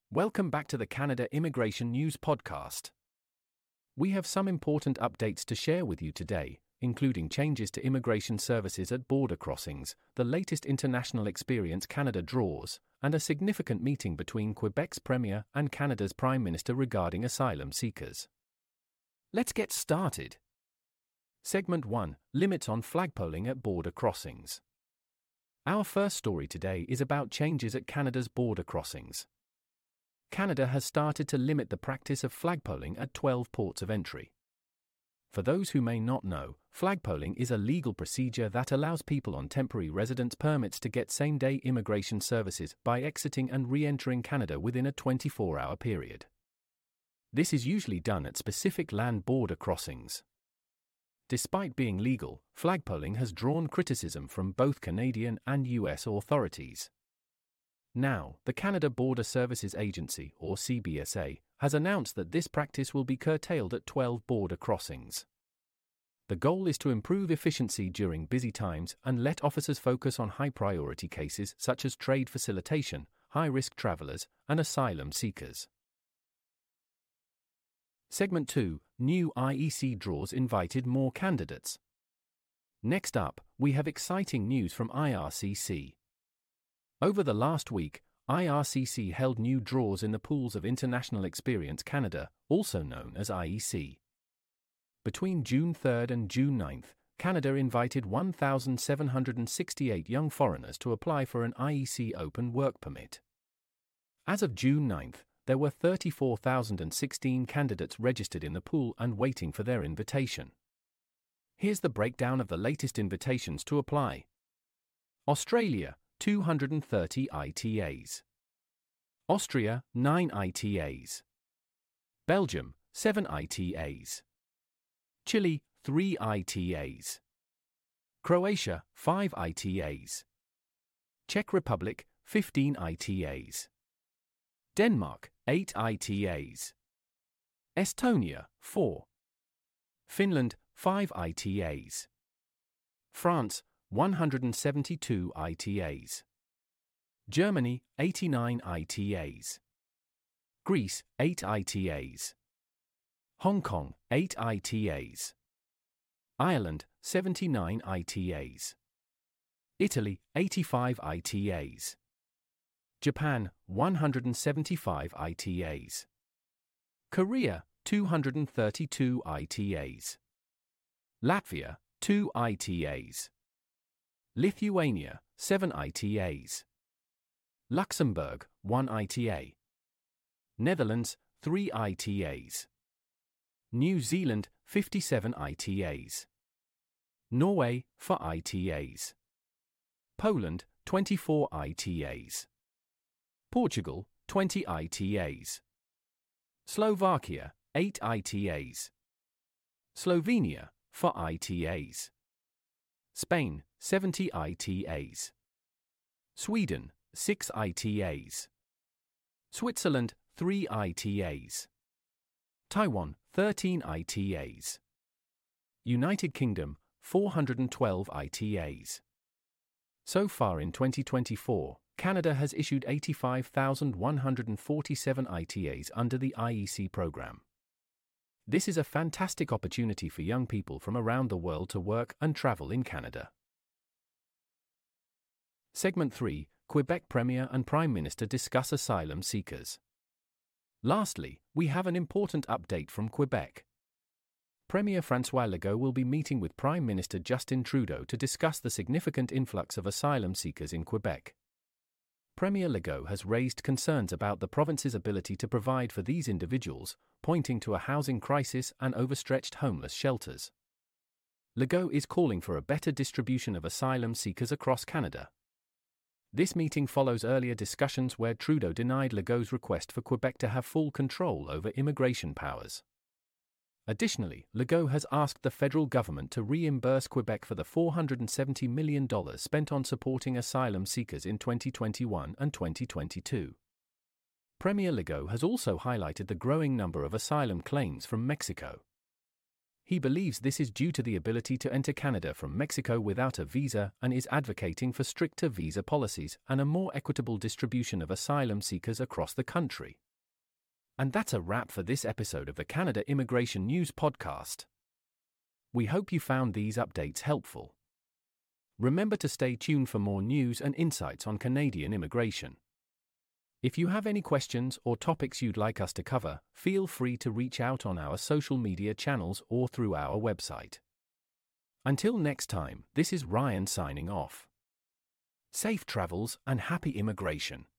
Welcome back to the Canada Immigration News Podcast. We have some important updates to share with you today, including changes to immigration services at border crossings, the latest international experience Canada draws, and a significant meeting between Quebec's Premier and Canada's Prime Minister regarding asylum seekers. Let's get started. Segment 1: Limits on flagpoling at border crossings. Our first story today is about changes at Canada's border crossings. Canada has started to limit the practice of flagpoling at 12 ports of entry. For those who may not know, flagpoling is a legal procedure that allows people on temporary residence permits to get same-day immigration services by exiting and re-entering Canada within a 24-hour period. This is usually done at specific land border crossings. Despite being legal, flagpoling has drawn criticism from both Canadian and US authorities. Now, the Canada Border Services Agency, or CBSA, has announced that this practice will be curtailed at 12 border crossings. The goal is to improve efficiency during busy times and let officers focus on high-priority cases such as trade facilitation, high-risk travelers, and asylum seekers. Segment 2: New IEC draws invited more candidates. Next up, we have exciting news from IRCC. Over the last week, IRCC held new draws in the pools of International Experience Canada, also known as IEC. Between June 3 and June 9, Canada invited 1,768 young foreigners to apply for an IEC open work permit. As of June 9, there were 34,016 candidates registered in the pool and waiting for their invitation. Here's the breakdown of the latest invitations to apply. Australia, 230 ITAs. Austria, 9 ITAs. Belgium, 7 ITAs. Chile, 3 ITAs. Croatia, 5 ITAs. Czech Republic, 15 ITAs. Denmark, 8 ITAs. Estonia, 4. Finland, 5 ITAs. France, 172 ITAs. Germany, 89 ITAs. Greece, 8 ITAs. Hong Kong, 8 ITAs. Ireland, 79 ITAs. Italy, 85 ITAs. Japan, 175 ITAs. Korea, 232 ITAs. Latvia, 2 ITAs. Lithuania, 7 ITAs. Luxembourg, 1 ITA. Netherlands, 3 ITAs. New Zealand, 57 ITAs. Norway, 4 ITAs. Poland, 24 ITAs. Portugal, 20 ITAs. Slovakia, 8 ITAs. Slovenia, 4 ITAs. Spain, 70 ITAs. Sweden, 6 ITAs. Switzerland, 3 ITAs. Taiwan, 13 ITAs. United Kingdom, 412 ITAs. So far in 2024, Canada has issued 85,147 ITAs under the IEC program. This is a fantastic opportunity for young people from around the world to work and travel in Canada. Segment 3: Quebec Premier and Prime Minister discuss asylum seekers. Lastly, we have an important update from Quebec. Premier François Legault will be meeting with Prime Minister Justin Trudeau to discuss the significant influx of asylum seekers in Quebec. Premier Legault has raised concerns about the province's ability to provide for these individuals, pointing to a housing crisis and overstretched homeless shelters. Legault is calling for a better distribution of asylum seekers across Canada. This meeting follows earlier discussions where Trudeau denied Legault's request for Quebec to have full control over immigration powers. Additionally, Legault has asked the federal government to reimburse Quebec for the $470 million spent on supporting asylum seekers in 2021 and 2022. Premier Legault has also highlighted the growing number of asylum claims from Mexico. He believes this is due to the ability to enter Canada from Mexico without a visa and is advocating for stricter visa policies and a more equitable distribution of asylum seekers across the country. And that's a wrap for this episode of the Canada Immigration News Podcast. We hope you found these updates helpful. Remember to stay tuned for more news and insights on Canadian immigration. If you have any questions or topics you'd like us to cover, feel free to reach out on our social media channels or through our website. Until next time, this is Ryan signing off. Safe travels and happy immigration.